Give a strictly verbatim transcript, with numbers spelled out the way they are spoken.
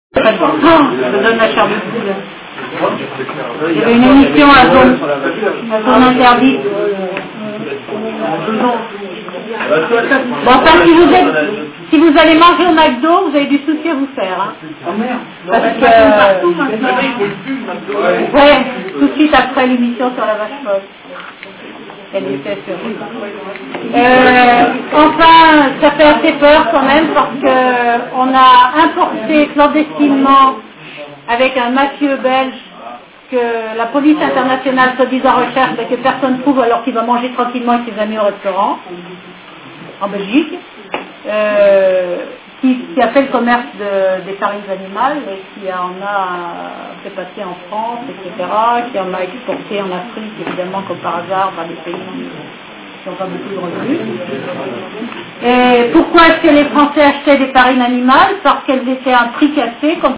Très bon. Oh, je donne la chair de poule. Il y avait une émission à zone, à zone interdite. Bon, enfin, si vous, êtes, si vous allez manger au McDo, vous avez du souci à vous faire. Hein. Parce que... Ouais, tout de suite après l'émission sur la vache folle. Elle était sur... Euh, enfin, ça fait assez peur quand même parce qu'on a importé clandestinement avec un mafieux belge que la police internationale se dise en recherche mais que personne ne trouve alors qu'il va manger tranquillement avec ses amis au restaurant en Belgique, euh, qui, qui a fait le commerce de, des farines animales et qui en a fait passer en France, et cetera, qui en a exporté en Afrique, évidemment, comme par hasard, dans des pays qui n'ont pas beaucoup de revenus. Et pourquoi est-ce que les Français achetaient des farines animales? Parce qu'elles étaient à un prix cassé, comme